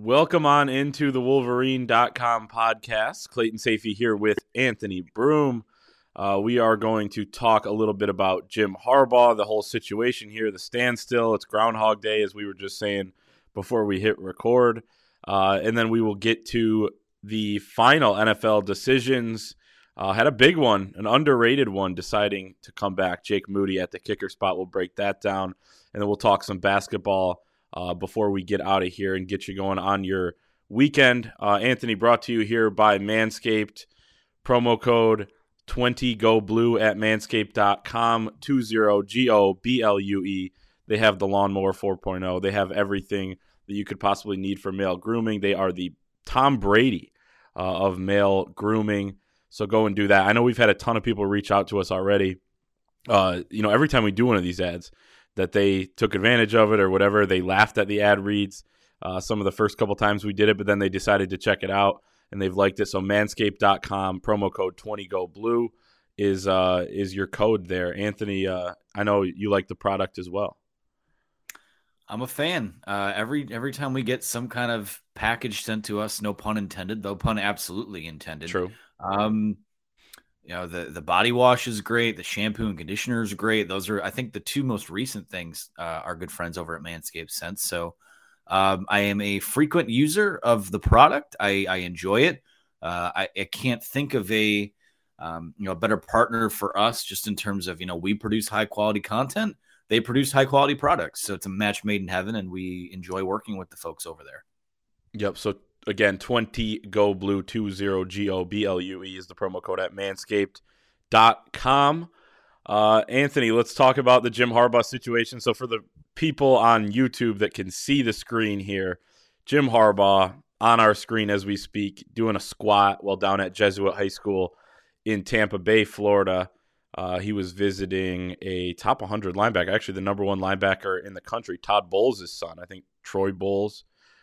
Welcome on into the Wolverine.com podcast. Clayton Sayfie here with Anthony Broom. We are going to talk a little bit about Jim Harbaugh, the whole situation here, the standstill. It's Groundhog Day, as we were just saying before we hit record. And then we will get to the final NFL decisions. Had a big one, an underrated one, deciding to come back. Jake Moody at the kicker spot. We'll break that down. And then we'll talk some basketball before we get out of here and get you going on your weekend. Anthony, brought to you here by Manscaped. Promo code 20GoBlue at manscaped.com, 20GOBLUE. They have the Lawnmower 4.0. They have everything that you could possibly need for male grooming. They are the Tom Brady of male grooming. So go and do that. I know we've had a ton of people reach out to us already. Every time we do one of these ads, that they took advantage of it or whatever. They laughed at the ad reads some of the first couple times we did it, but then they decided to check it out, and they've liked it. So manscaped.com, promo code 20GoBlue is your code there. Anthony, I know you like the product as well. I'm a fan. Every time we get some kind of package sent to us, no pun intended, though pun absolutely intended. True. The body wash is great. The shampoo and conditioner is great. Those are, I think, the two most recent things our good friends over at Manscaped sent. So I am a frequent user of the product. I enjoy it. I can't think of a better partner for us just in terms of, we produce high quality content. They produce high quality products. So it's a match made in heaven, and we enjoy working with the folks over there. Yep. So again, 20GoBlue, 20GOBLUE is the promo code at manscaped.com. Anthony, let's talk about the Jim Harbaugh situation. So for the people on YouTube that can see the screen here, Jim Harbaugh on our screen as we speak, doing a squat while down at Jesuit High School in Tampa Bay, Florida. He was visiting a top 100 linebacker, actually the number one linebacker in the country, Todd Bowles' son, I think Troy Bowles.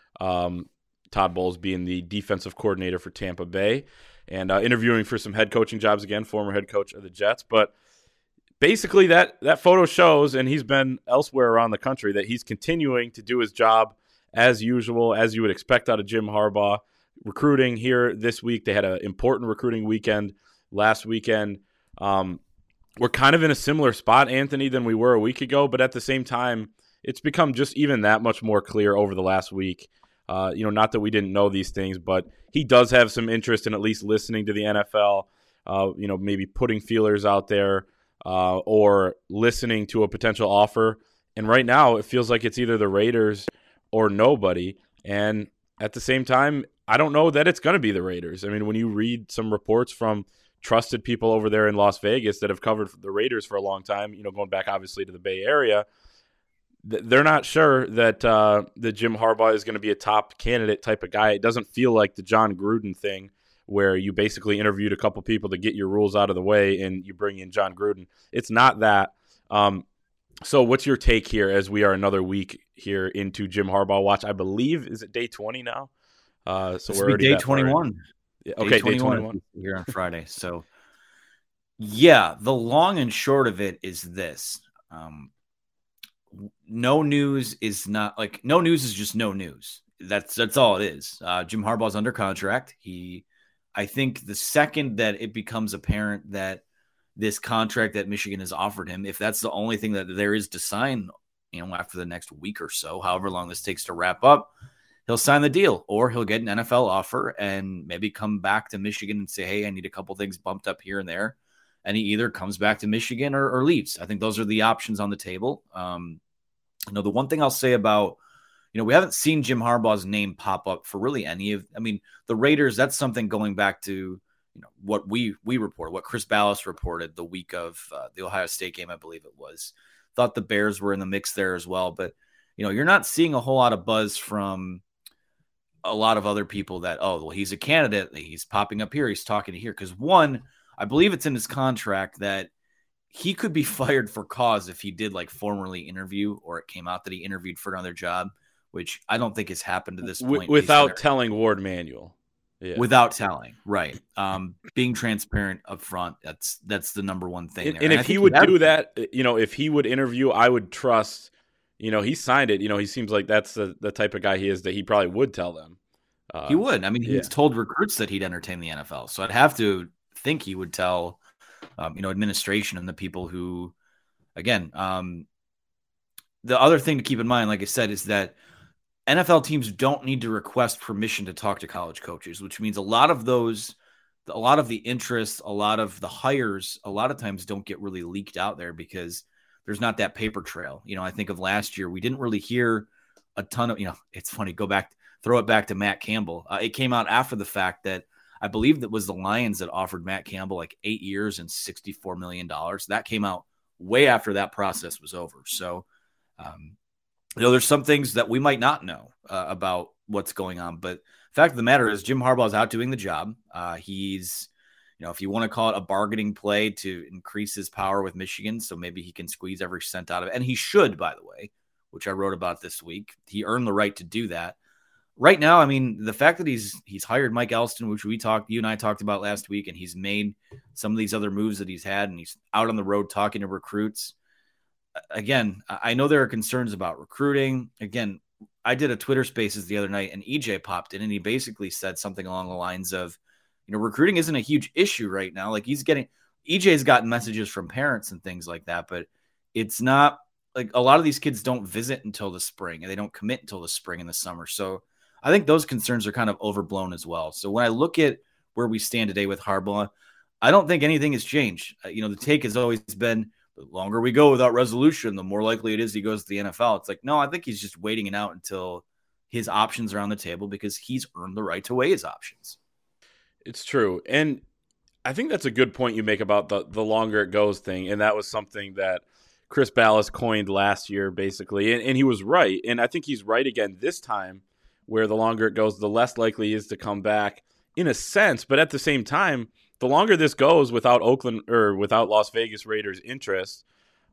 Todd Bowles being the defensive coordinator for Tampa Bay, and interviewing for some head coaching jobs again, former head coach of the Jets. But basically that photo shows, and he's been elsewhere around the country, that he's continuing to do his job as usual, as you would expect out of Jim Harbaugh. Recruiting here this week. They had an important recruiting weekend last weekend. We're kind of in a similar spot, Anthony, than we were a week ago, but at the same time, it's become just even that much more clear over the last week. Not that we didn't know these things, but he does have some interest in at least listening to the NFL, maybe putting feelers out there or listening to a potential offer. And right now it feels like it's either the Raiders or nobody. And at the same time, I don't know that it's going to be the Raiders. I mean, when you read some reports from trusted people over there in Las Vegas that have covered the Raiders for a long time, going back obviously to the Bay Area, they're not sure that Jim Harbaugh is going to be a top candidate type of guy. It doesn't feel like the John Gruden thing where you basically interviewed a couple people to get your rules out of the way and you bring in John Gruden. It's not that. So what's your take here as we are another week here into Jim Harbaugh watch? I believe, is it day 20 now? So we're already day 21. Okay, day 21 here on Friday. So yeah, the long and short of it is this. No news is just no news. That's all it is. Jim Harbaugh's under contract. I think the second that it becomes apparent that this contract that Michigan has offered him, if that's the only thing that there is to sign, after the next week or so, however long this takes to wrap up, he'll sign the deal, or he'll get an NFL offer and maybe come back to Michigan and say, hey, I need a couple things bumped up here and there. And he either comes back to Michigan or leaves. I think those are the options on the table. The one thing I'll say about, we haven't seen Jim Harbaugh's name pop up for really the Raiders. That's something going back to, what we reported, what Chris Ballas reported the week of the Ohio State game, I believe it was. Thought the Bears were in the mix there as well. But, you're not seeing a whole lot of buzz from a lot of other people that, he's a candidate. He's popping up here. He's talking to here. Because one, I believe it's in his contract that he could be fired for cause if he did formally interview, or it came out that he interviewed for another job, which I don't think has happened to this point. Without telling Ward Manuel. Yeah. Without telling, right. Being transparent up front, that's the number one thing. And if he would do that, if he would interview, I would trust, he signed it. He seems like that's the type of guy he is that he probably would tell them. He would. I mean, yeah. he's told recruits that he'd entertain the NFL. So I'd have to think he would tell, administration and the people who, again, the other thing to keep in mind, like I said, is that NFL teams don't need to request permission to talk to college coaches, which means a lot of the interest, a lot of the hires, a lot of times don't get really leaked out there because there's not that paper trail. I think of last year, we didn't really hear a ton of, it's funny, throw it back to Matt Campbell. It came out after the fact that I believe that was the Lions that offered Matt Campbell like 8 years and $64 million. That came out way after that process was over. So, there's some things that we might not know about what's going on, but the fact of the matter is Jim Harbaugh is out doing the job. He's, if you want to call it a bargaining play to increase his power with Michigan, so maybe he can squeeze every cent out of it. And he should, by the way, which I wrote about this week. He earned the right to do that. Right now, I mean, the fact that he's hired Mike Elston, which you and I talked about last week, and he's made some of these other moves that he's had, and he's out on the road talking to recruits. Again, I know there are concerns about recruiting. Again, I did a Twitter Spaces the other night, and EJ popped in, and he basically said something along the lines of, recruiting isn't a huge issue right now. Like EJ's gotten messages from parents and things like that, but it's not like a lot of these kids don't visit until the spring, and they don't commit until the spring and the summer. So I think those concerns are kind of overblown as well. So when I look at where we stand today with Harbaugh, I don't think anything has changed. The take has always been, the longer we go without resolution, the more likely it is he goes to the NFL. It's like, no, I think he's just waiting it out until his options are on the table because he's earned the right to weigh his options. It's true. And I think that's a good point you make about the longer it goes thing. And that was something that Chris Ballas coined last year, basically. And he was right. And I think he's right again this time, where the longer it goes, the less likely he is to come back in a sense. But at the same time, the longer this goes without Oakland or without Las Vegas Raiders interest,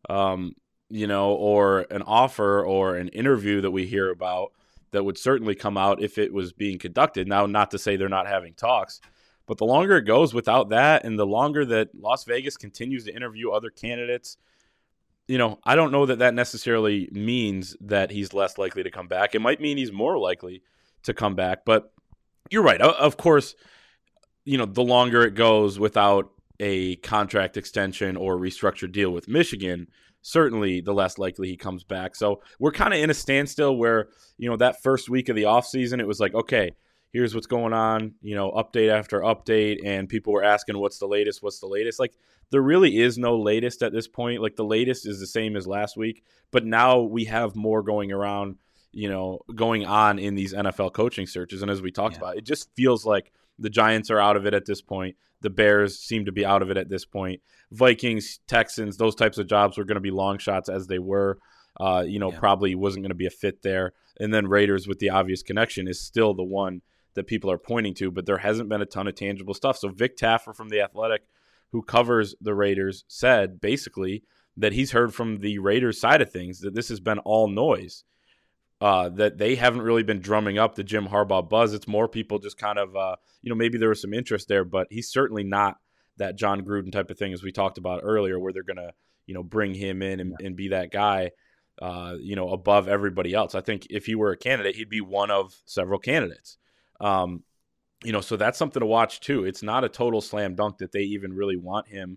or an offer or an interview that we hear about that would certainly come out if it was being conducted. Now, not to say they're not having talks, but the longer it goes without that and the longer that Las Vegas continues to interview other candidates, I don't know that necessarily means that he's less likely to come back. It might mean he's more likely to come back, but you're right. Of course, the longer it goes without a contract extension or restructured deal with Michigan, certainly the less likely he comes back. So we're kind of in a standstill where, that first week of the offseason, it was like, okay, here's what's going on, update after update. And people were asking, what's the latest? Like, there really is no latest at this point. Like, the latest is the same as last week, but now we have more going on in these NFL coaching searches. And as we talked about, it just feels like the Giants are out of it at this point. The Bears seem to be out of it at this point. Vikings, Texans, those types of jobs were going to be long shots as they were. Probably wasn't going to be a fit there. And then Raiders, with the obvious connection, is still the one that people are pointing to, but there hasn't been a ton of tangible stuff. So Vic Taffer from The Athletic, who covers the Raiders, said basically that he's heard from the Raiders side of things that this has been all noise. That they haven't really been drumming up the Jim Harbaugh buzz. It's more people just kind of, maybe there was some interest there, but he's certainly not that John Gruden type of thing, as we talked about earlier, where they're going to, bring him in and be that guy, above everybody else. I think if he were a candidate, he'd be one of several candidates. So that's something to watch too. It's not a total slam dunk that they even really want him,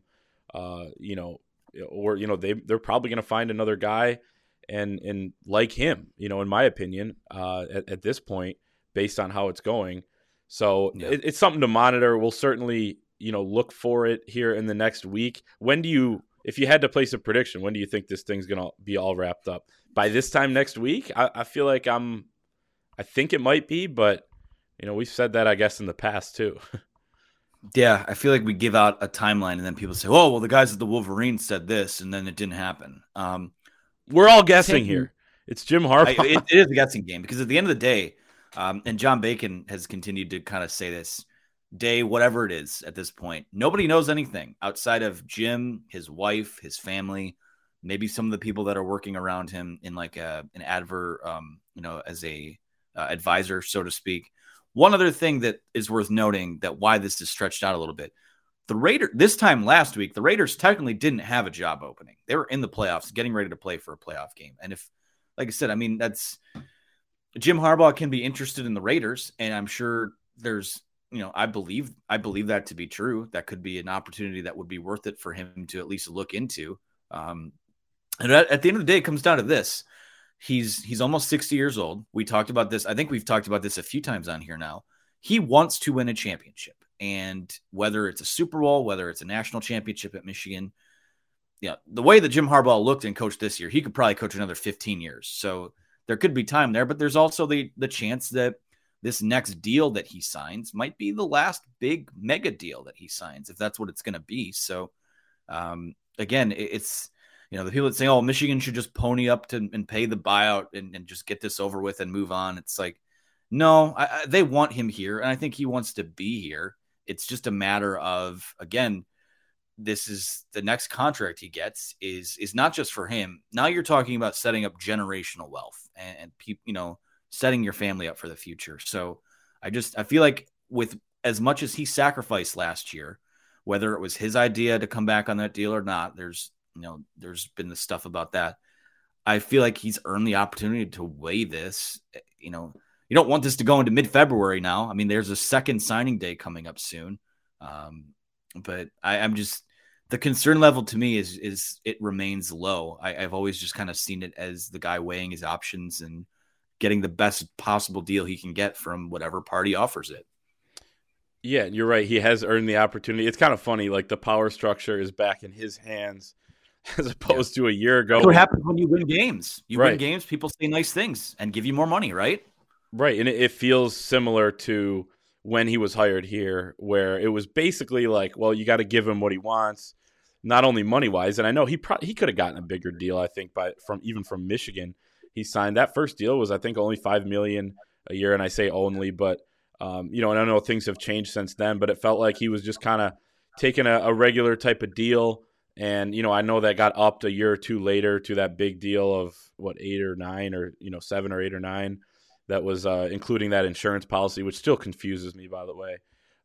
they're probably going to find another guy and like him, in my opinion, at this point, based on how it's going. So it's something to monitor. We'll certainly, look for it here in the next week. If you had to place a prediction, when do you think this thing's going to be all wrapped up? By this time next week? I feel like I think it might be, but we've said that, I guess, in the past too. Yeah, I feel like we give out a timeline and then people say, oh, well, the guys at the Wolverines said this and then it didn't happen. We're all guessing here. It's Jim Harbaugh. It is a guessing game because at the end of the day, and John Bacon has continued to kind of say this, day, whatever it is at this point, nobody knows anything outside of Jim, his wife, his family, maybe some of the people that are working around him in like an as a advisor, so to speak. One other thing that is worth noting that why this is stretched out a little bit. This time last week, the Raiders technically didn't have a job opening. They were in the playoffs, getting ready to play for a playoff game. And if like I said, I mean, that's Jim Harbaugh can be interested in the Raiders, and I'm sure there's, I believe that to be true. That could be an opportunity that would be worth it for him to at least look into. And at the end of the day, it comes down to this. He's almost 60 years old. We talked about this. I think we've talked about this a few times on here now. He wants to win a championship. And whether it's a Super Bowl, whether it's a national championship at Michigan, the way that Jim Harbaugh looked and coached this year, he could probably coach another 15 years. So there could be time there, but there's also the chance that this next deal that he signs might be the last big mega deal that he signs, if that's what it's going to be. So again, it's, the people that say, oh, Michigan should just pony up and pay the buyout and just get this over with and move on. It's like, no, they want him here. And I think he wants to be here. It's just a matter of, again, this is the next contract he gets is not just for him. Now you're talking about setting up generational wealth and people, setting your family up for the future. So I feel like with as much as he sacrificed last year, whether it was his idea to come back on that deal or not, there's been the stuff about that. I feel like he's earned the opportunity to weigh this. You don't want this to go into mid-February now. I mean, there's a second signing day coming up soon. But I'm just, the concern level to me is it remains low. I've always just kind of seen it as the guy weighing his options and getting the best possible deal he can get from whatever party offers it. Yeah, you're right. He has earned the opportunity. It's kind of funny, like the power structure is back in his hands as opposed to a year ago. That's what happens when you win games. You win games, people say nice things and give you more money, right? Right, and it feels similar to when he was hired here, where it was basically like, well, you got to give him what he wants, not only money-wise. And I know he could have gotten a bigger deal, I think, from Michigan. He signed that first deal was, I think, only $5 million a year, and I say only, but and I know things have changed since then, but it felt like he was just kind of taking a regular type of deal. And, I know that got upped a year or two later to that big deal of, 8 or 9 or, 7 or 8 or 9 that was including that insurance policy, which still confuses me, by the way.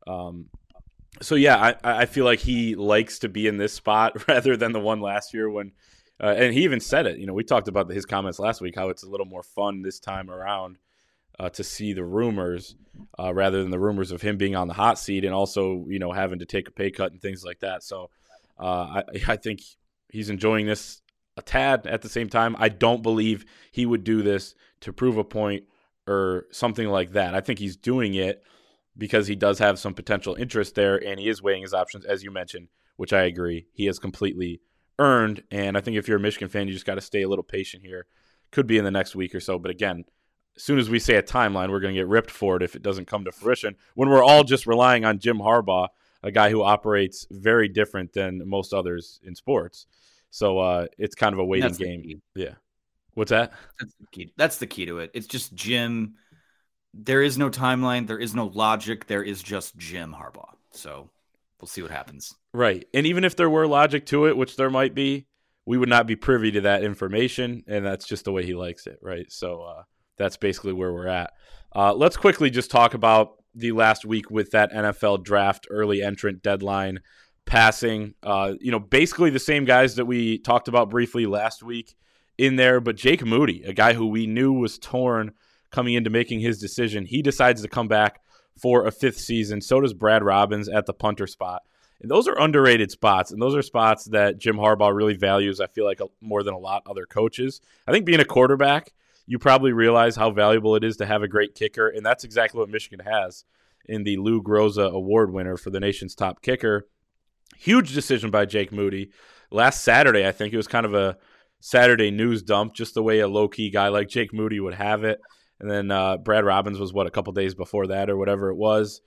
So, yeah, I feel like he likes to be in this spot rather than the one last year when and he even said it. We talked about his comments last week, how it's a little more fun this time around to see the rumors rather than the rumors of him being on the hot seat and also, having to take a pay cut and things like that. So I think he's enjoying this a tad. At the same time, I don't believe he would do this to prove a point or something like that. I think he's doing it because he does have some potential interest there, and he is weighing his options, as you mentioned, which I agree. He has completely earned, and I think if you're a Michigan fan, you just got to stay a little patient here. Could be in the next week or so, but again, as soon as we say a timeline, we're going to get ripped for it if it doesn't come to fruition, when we're all just relying on Jim Harbaugh, a guy who operates very different than most others in sports. So it's kind of a waiting game. Yeah. What's that? That's the key to it. It's just Jim. There is no timeline. There is no logic. There is just Jim Harbaugh. So we'll see what happens. Right. And even if there were logic to it, which there might be, we would not be privy to that information. And that's just the way he likes it. Right. So that's basically where we're at. Let's quickly just talk about the last week with that NFL draft early entrant deadline passing. Basically the same guys that we talked about briefly last week in there, but Jake Moody, a guy who we knew was torn coming into making his decision, he decides to come back for a 5th season. So does Brad Robbins at the punter spot. And those are underrated spots, and those are spots that Jim Harbaugh really values, I feel like, more than a lot of other coaches. I think being a quarterback, you probably realize how valuable it is to have a great kicker, and that's exactly what Michigan has in the Lou Groza Award winner for the nation's top kicker. Huge decision by Jake Moody. Last Saturday, I think it was kind of a Saturday news dump, just the way a low-key guy like Jake Moody would have it. And then Brad Robbins was, a couple days before that or whatever it was.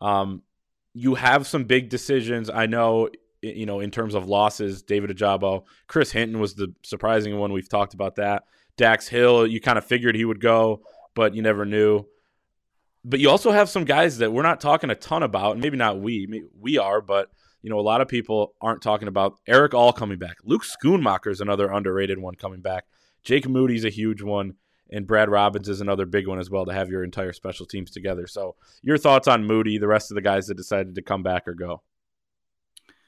You have some big decisions. I know, in terms of losses, David Ojabo. Chris Hinton was the surprising one. We've talked about that. Dax Hill, you kind of figured he would go, but you never knew. But you also have some guys that we're not talking a ton about, and maybe not we are, but a lot of people aren't talking about. Eric All coming back. Luke Schoonmaker is another underrated one coming back. Jake Moody's a huge one, and Brad Robbins is another big one as well to have your entire special teams together. So your thoughts on Moody, the rest of the guys that decided to come back or go?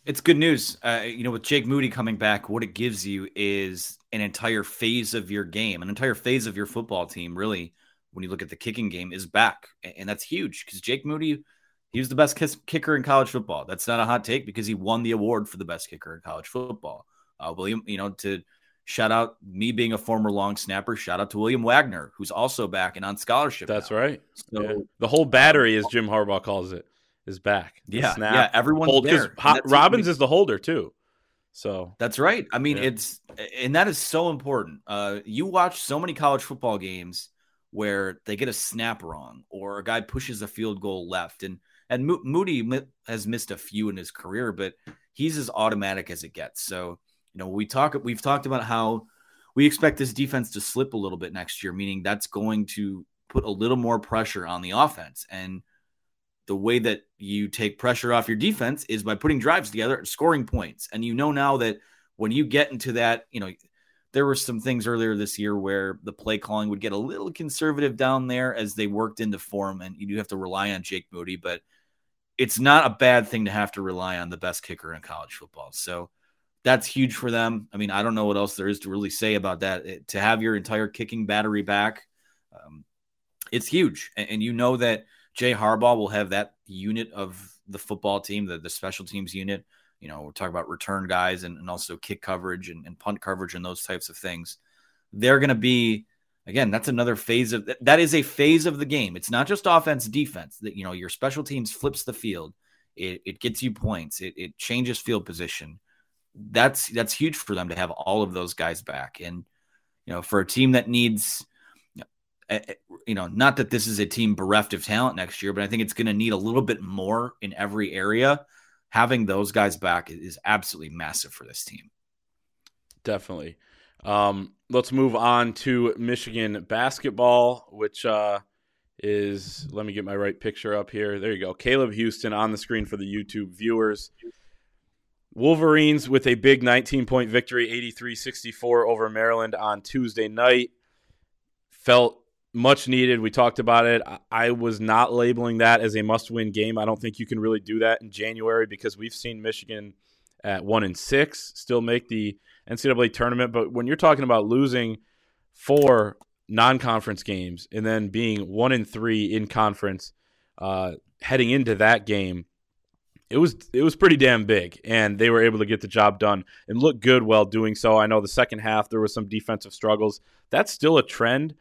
It's good news. With Jake Moody coming back, what it gives you is an entire phase of your game, an entire phase of your football team, really, when you look at the kicking game, is back. And that's huge because Jake Moody, he was the best kicker in college football. That's not a hot take because he won the award for the best kicker in college football. William, to shout out me being a former long snapper, shout out to William Wagner, who's also back and on scholarship. That's now. Right. So yeah. The whole battery, as Jim Harbaugh calls it, is back. Yeah, everyone's there. Robbins is the holder too. So that's right. I mean, and that is so important. You watch so many college football games where they get a snap wrong or a guy pushes a field goal left, and Moody has missed a few in his career, but he's as automatic as it gets. So we've talked about how we expect this defense to slip a little bit next year, meaning that's going to put a little more pressure on the offense. And the way that you take pressure off your defense is by putting drives together, scoring points. And now that when you get into that, there were some things earlier this year where the play calling would get a little conservative down there as they worked into form, and you do have to rely on Jake Moody, but it's not a bad thing to have to rely on the best kicker in college football. So that's huge for them. I mean, I don't know what else there is to really say about that. To have your entire kicking battery back, it's huge. And that Jay Harbaugh will have that unit of the football team, the special teams unit. We're talking about return guys and also kick coverage and punt coverage and those types of things. They're going to be, again, that's another phase that is a phase of the game. It's not just offense, defense. That your special teams flips the field. It gets you points. It changes field position. That's huge for them to have all of those guys back. And for a team that needs, not that this is a team bereft of talent next year, but I think it's going to need a little bit more in every area. Having those guys back is absolutely massive for this team. Definitely. Let's move on to Michigan basketball, which is, let me get my right picture up here. There you go. Caleb Houston on the screen for the YouTube viewers. Wolverines with a big 19-point victory, 83-64 over Maryland on Tuesday night. Felt much needed. We talked about it. I was not labeling that as a must-win game. I don't think you can really do that in January because we've seen Michigan at 1-6 still make the NCAA tournament. But when you're talking about losing 4 non-conference games and then being 1-3 in conference heading into that game, it was pretty damn big, and they were able to get the job done and look good while doing so. I know the second half there was some defensive struggles. That's still a trend.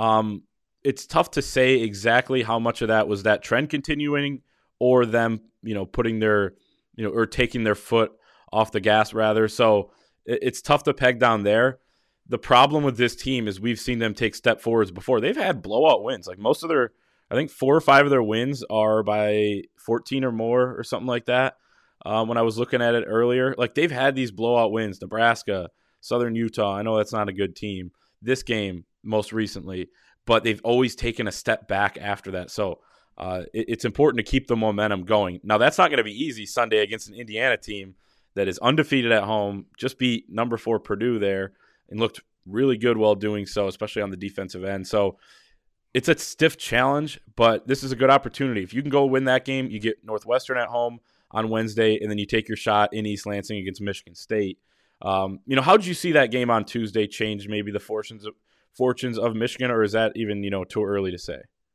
It's tough to say exactly how much of that was that trend continuing or them, putting their, or taking their foot off the gas rather. So it's tough to peg down there. The problem with this team is we've seen them take step forwards before. They've had blowout wins. Like most of their, I think 4 or 5 of their wins are by 14 or more or something like that. When I was looking at it earlier, like they've had these blowout wins, Nebraska, Southern Utah. I know that's not a good team. This game most recently, but they've always taken a step back after that. So it's important to keep the momentum going. Now, that's not going to be easy Sunday against an Indiana team that is undefeated at home, just beat number 4 Purdue there and looked really good while doing so, especially on the defensive end. So it's a stiff challenge, but this is a good opportunity. If you can go win that game, you get Northwestern at home on Wednesday, and then you take your shot in East Lansing against Michigan State. How did you see that game on Tuesday change maybe the fortunes of Michigan, or is that even, too early to say?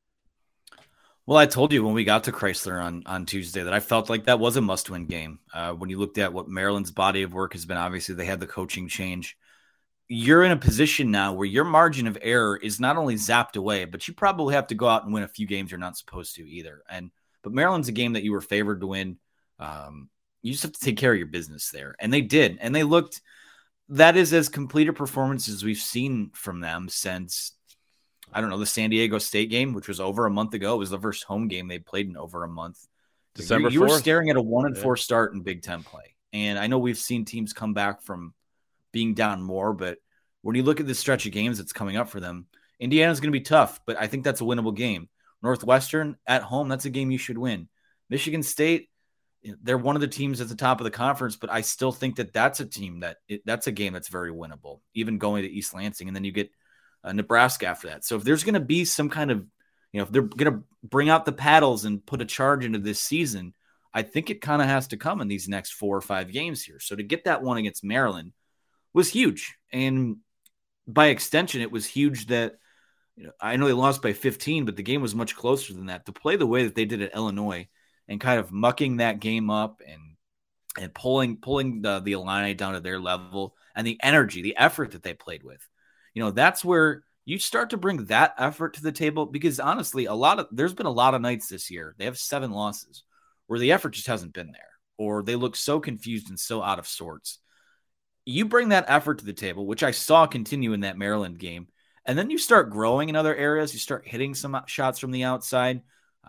Well, I told you when we got to Chrysler on Tuesday that I felt like that was a must-win game. When you looked at what Maryland's body of work has been, obviously they had the coaching change. You're in a position now where your margin of error is not only zapped away, but you probably have to go out and win a few games you're not supposed to either. But Maryland's a game that you were favored to win. You just have to take care of your business there. And they did. And they looked, that is as complete a performance as we've seen from them since, I don't know, the San Diego State game, which was over a month ago. It was the first home game they played in over a month. December 4th. You were staring at a 1-4 start in Big Ten play. And I know we've seen teams come back from being down more, but when you look at this stretch of games that's coming up for them, Indiana's going to be tough, but I think that's a winnable game. Northwestern at home, that's a game you should win. Michigan State, they're one of the teams at the top of the conference, but I still think that that's a team that's a game that's very winnable, even going to East Lansing. And then you get Nebraska after that. So if there's going to be some kind of, if they're going to bring out the paddles and put a charge into this season, I think it kind of has to come in these next 4 or 5 games here. So to get that one against Maryland was huge. And by extension, it was huge that, I know they lost by 15, but the game was much closer than that. To play the way that they did at Illinois and kind of mucking that game up and pulling the Illini down to their level, and the energy, the effort that they played with, that's where you start to bring that effort to the table. Because honestly, there's been a lot of nights this year, they have 7 losses, where the effort just hasn't been there, or they look so confused and so out of sorts. You bring that effort to the table, which I saw continue in that Maryland game, and then you start growing in other areas. You start hitting some shots from the outside.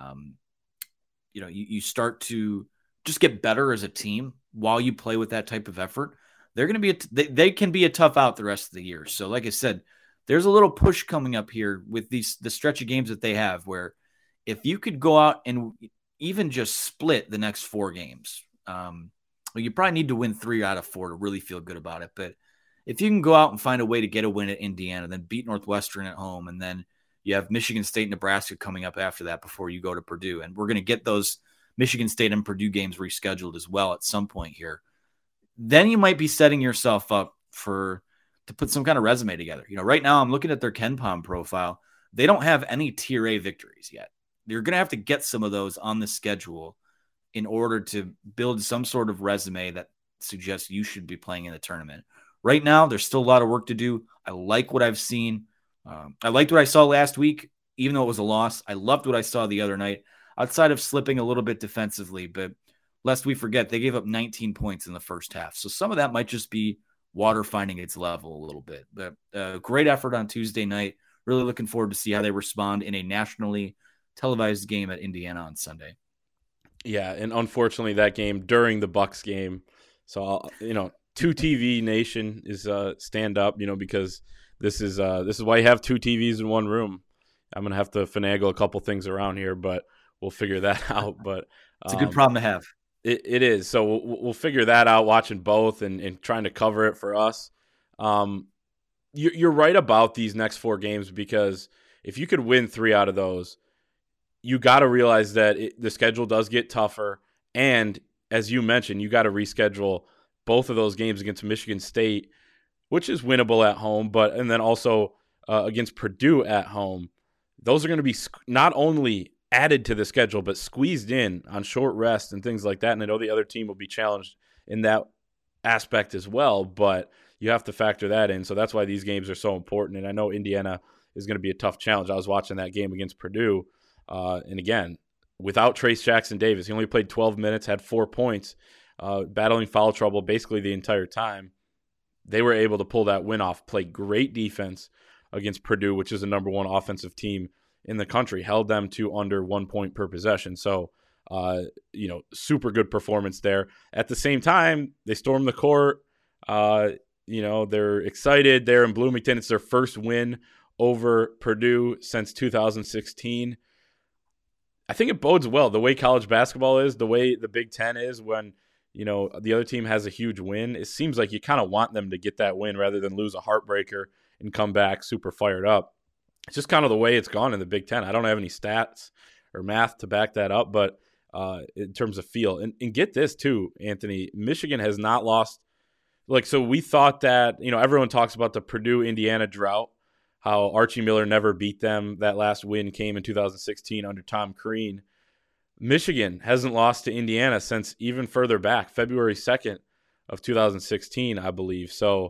You start to just get better as a team while you play with that type of effort. They're going to be they can be a tough out the rest of the year. So, like I said, there's a little push coming up here with the stretch of games that they have, where if you could go out and even just split the next 4 games, you probably need to win 3 out of 4 to really feel good about it. But if you can go out and find a way to get a win at Indiana, then beat Northwestern at home, and then you have Michigan State, Nebraska coming up after that before you go to Purdue. And we're going to get those Michigan State and Purdue games rescheduled as well at some point here. Then you might be setting yourself up to put some kind of resume together. Right now I'm looking at their KenPom profile. They don't have any Tier A victories yet. You're going to have to get some of those on the schedule in order to build some sort of resume that suggests you should be playing in the tournament. Right now, there's still a lot of work to do. I like what I've seen. I liked what I saw last week, even though it was a loss. I loved what I saw the other night, outside of slipping a little bit defensively. But lest we forget, they gave up 19 points in the first half. So some of that might just be water finding its level a little bit. But great effort on Tuesday night. Really looking forward to see how they respond in a nationally televised game at Indiana on Sunday. Yeah, and unfortunately that game during the Bucks game. So, 2TV Nation is stand up, because this is why you have 2 TVs in one room. I'm going to have to finagle a couple things around here, but we'll figure that out. But it's a good problem to have. It is. So we'll figure that out, watching both and trying to cover it for us. You're right about these next 4 games, because if you could win 3 out of those, you got to realize that the schedule does get tougher. And as you mentioned, you got to reschedule both of those games against Michigan State, which is winnable at home, and then also against Purdue at home. Those are going to be not only added to the schedule, but squeezed in on short rest and things like that. And I know the other team will be challenged in that aspect as well, but you have to factor that in. So that's why these games are so important. And I know Indiana is going to be a tough challenge. I was watching that game against Purdue. And again, without Trace Jackson Davis, he only played 12 minutes, had 4 points, battling foul trouble basically the entire time. They were able to pull that win off, play great defense against Purdue, which is the number 1 offensive team in the country, held them to under 1 point per possession. So, super good performance there. At the same time, they stormed the court. They're excited there in Bloomington. It's their first win over Purdue since 2016. I think it bodes well, the way college basketball is, the way the Big Ten is when, the other team has a huge win. It seems like you kind of want them to get that win rather than lose a heartbreaker and come back super fired up. It's just kind of the way it's gone in the Big Ten. I don't have any stats or math to back that up, but in terms of feel. And get this too, Anthony, Michigan has not lost. So we thought that, everyone talks about the Purdue-Indiana drought, how Archie Miller never beat them. That last win came in 2016 under Tom Crean. Michigan hasn't lost to Indiana since even further back, February 2nd of 2016, I believe. So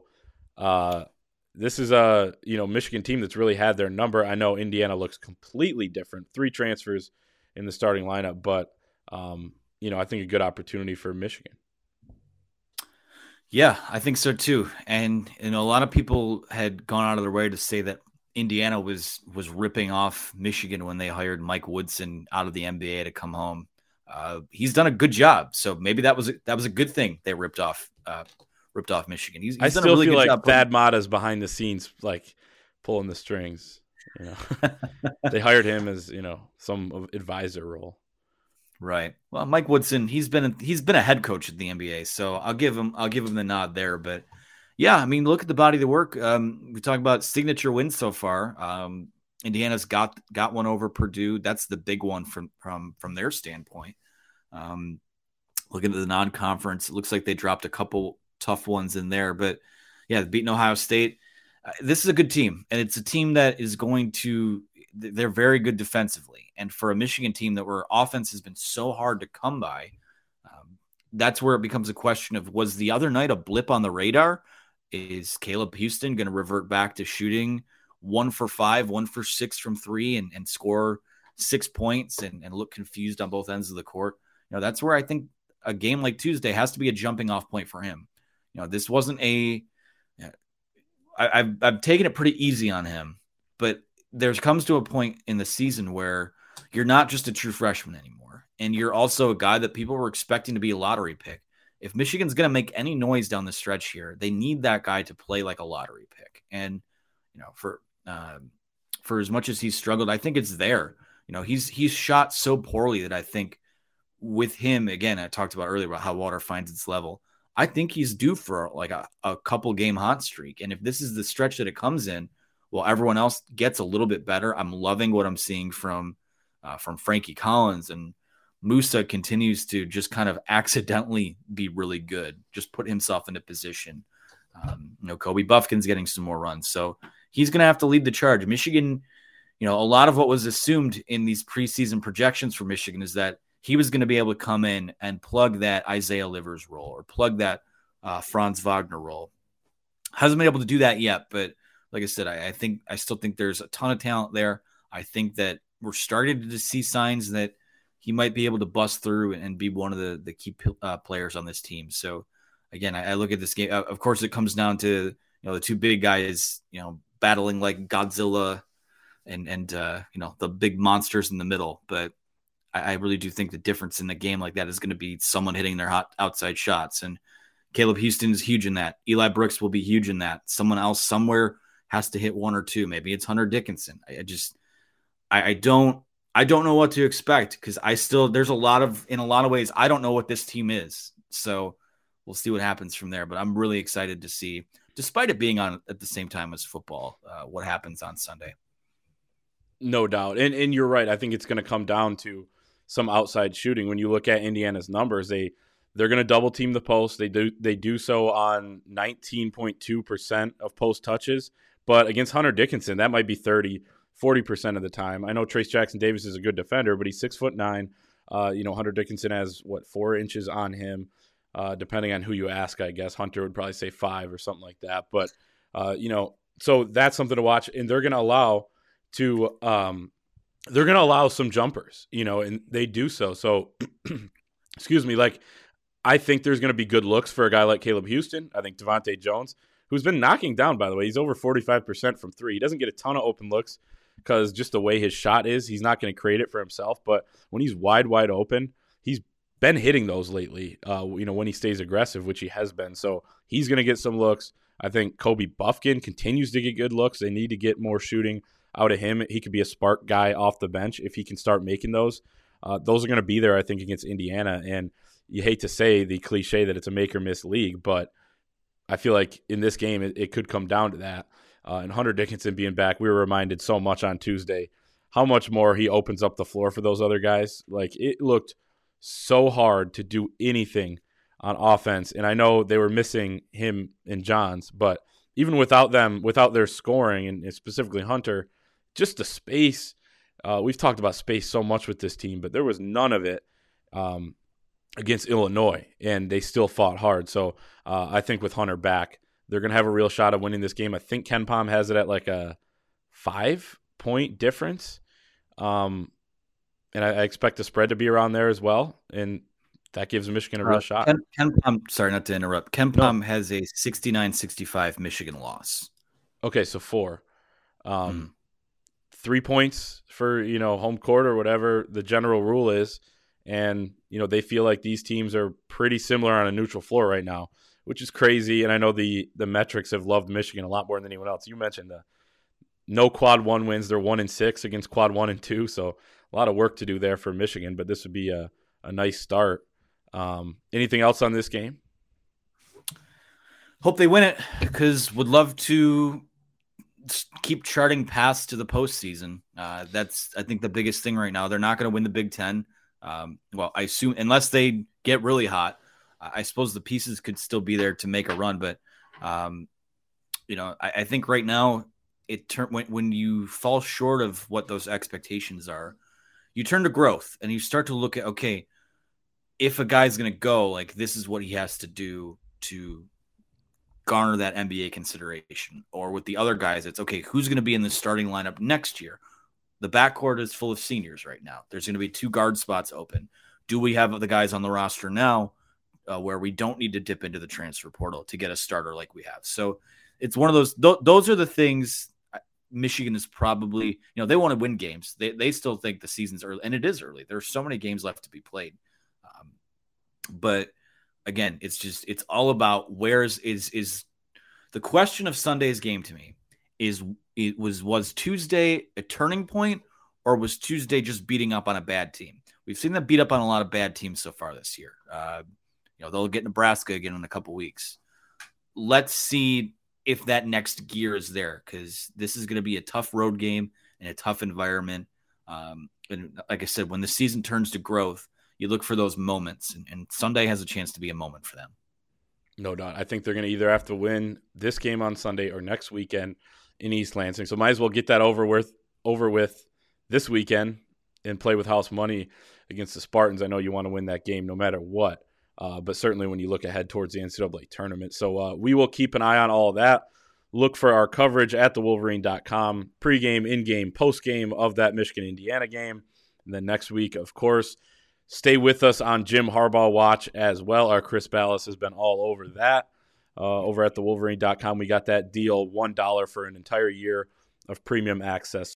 this is a Michigan team that's really had their number. I know Indiana looks completely different. 3 transfers in the starting lineup, but I think a good opportunity for Michigan. Yeah, I think so too. And a lot of people had gone out of their way to say that Indiana was ripping off Michigan when they hired Mike Woodson out of the NBA to come home. He's done a good job, so maybe that was a good thing. They ripped off Michigan. He's I done still a really feel good like job. Thad Matta's behind the scenes, pulling the strings. They hired him as some advisor role. Right. Well, Mike Woodson, he's been a head coach at the NBA, so I'll give him the nod there. But yeah, I mean, look at the body of the work. We talk about signature wins so far. Indiana's got one over Purdue. That's the big one from their standpoint. Looking at the non-conference, it looks like they dropped a couple tough ones in there. But yeah, beating Ohio State. This is a good team, and it's a team that is going to – they're very good defensively. And for a Michigan team that where offense has been so hard to come by, that's where it becomes a question of, was the other night a blip on the radar? Is Caleb Houston going to revert back to shooting 1 for 5, 1 for 6 from 3 and score 6 points and look confused on both ends of the court? That's where I think a game like Tuesday has to be a jumping off point for him. This wasn't I've taken it pretty easy on him, but there comes to a point in the season where you're not just a true freshman anymore. And you're also a guy that people were expecting to be a lottery pick. If Michigan's going to make any noise down the stretch here, they need that guy to play like a lottery pick. And, for as much as he's struggled, I think it's there. He's shot so poorly that I think with him, again, I talked about earlier about how water finds its level. I think he's due for like a couple game hot streak. And if this is the stretch that it comes in, well, everyone else gets a little bit better. I'm loving what I'm seeing from Frankie Collins, and Musa continues to just kind of accidentally be really good, just put himself into position. Kobe Buffkin's getting some more runs. So he's going to have to lead the charge. Michigan, a lot of what was assumed in these preseason projections for Michigan is that he was going to be able to come in and plug that Isaiah Livers role or plug that Franz Wagner role. Hasn't been able to do that yet, but like I said, I still think there's a ton of talent there. I think that we're starting to see signs that he might be able to bust through and be one of the key players on this team. So again, I look at this game. Of course, it comes down to the two big guys, battling like Godzilla and the big monsters in the middle. But I really do think the difference in the game like that is going to be someone hitting their hot outside shots. And Caleb Houston is huge in that. Eli Brooks will be huge in that. Someone else somewhere has to hit 1 or 2. Maybe it's Hunter Dickinson. I don't know what to expect because there's in a lot of ways, I don't know what this team is. So we'll see what happens from there. But I'm really excited to see, despite it being on at the same time as football, what happens on Sunday. No doubt. And you're right. I think it's going to come down to some outside shooting. When you look at Indiana's numbers, they're going to double team the post. They do so on 19.2% of post touches. But against Hunter Dickinson, that might be 40% of the time. I know Trace Jackson Davis is a good defender, but he's 6'9". Hunter Dickinson has 4 inches on him, depending on who you ask. I guess Hunter would probably say 5 or something like that. But so that's something to watch. And they're going to allow some jumpers, and they do so. So, excuse me, I think there's going to be good looks for a guy like Caleb Houston. I think Devontae Jones, who's been knocking down, by the way, he's over 45% from 3. He doesn't get a ton of open looks because just the way his shot is, he's not going to create it for himself. But when he's wide open, he's been hitting those lately, when he stays aggressive, which he has been. So he's going to get some looks. I think Kobe Buffkin continues to get good looks. They need to get more shooting out of him. He could be a spark guy off the bench if he can start making those. Those are going to be there, I think, against Indiana. And you hate to say the cliche that it's a make or miss league, but I feel like in this game it could come down to that. And Hunter Dickinson being back, we were reminded so much on Tuesday how much more he opens up the floor for those other guys. It looked so hard to do anything on offense. And I know they were missing him and Johns, but even without them, without their scoring, and specifically Hunter, just the space. We've talked about space so much with this team, but there was none of it against Illinois, and they still fought hard. So I think with Hunter back, they're going to have a real shot of winning this game. I think KenPom has it at a 5-point difference. And I expect the spread to be around there as well. And that gives Michigan a real shot. KenPom, sorry, not to interrupt. KenPom has a 69-65 Michigan loss. Okay, so 4. 3 points for, home court or whatever the general rule is. And, they feel like these teams are pretty similar on a neutral floor right now, which is crazy. And I know the metrics have loved Michigan a lot more than anyone else. You mentioned no quad 1 wins. They're 1-6 against quad 1 and 2. So a lot of work to do there for Michigan, but this would be a nice start. Anything else on this game? Hope they win it, because would love to keep charting paths to the postseason. That's, I think, the biggest thing right now. They're not going to win the Big Ten. I assume unless they get really hot. I suppose the pieces could still be there to make a run, but I think right now when you fall short of what those expectations are, you turn to growth and you start to look at, okay, if a guy's going to go, like, this is what he has to do to garner that NBA consideration. Or with the other guys, it's okay, who's going to be in the starting lineup next year? The backcourt is full of seniors right now. There's going to be 2 guard spots open. Do we have the guys on the roster now where we don't need to dip into the transfer portal to get a starter like we have? So it's one of those are the things. Michigan is probably, they want to win games. They still think the season's early, and it is early. There's so many games left to be played. But again, it's all about is the question of Sunday's game to me was Tuesday a turning point, or was Tuesday just beating up on a bad team? We've seen them beat up on a lot of bad teams so far this year. They'll get Nebraska again in a couple weeks. Let's see if that next gear is there, because this is going to be a tough road game and a tough environment. And like I said, when the season turns to growth, you look for those moments, and Sunday has a chance to be a moment for them. No doubt. I think they're going to either have to win this game on Sunday or next weekend in East Lansing. So might as well get that over with this weekend and play with house money against the Spartans. I know you want to win that game no matter what, but certainly when you look ahead towards the NCAA tournament. So we will keep an eye on all of that. Look for our coverage at thewolverine.com, pregame, in-game, postgame of that Michigan-Indiana game. And then next week, of course, stay with us on Jim Harbaugh Watch as well. Our Chris Ballas has been all over that. Over at thewolverine.com, we got that deal, $1 for an entire year of premium access.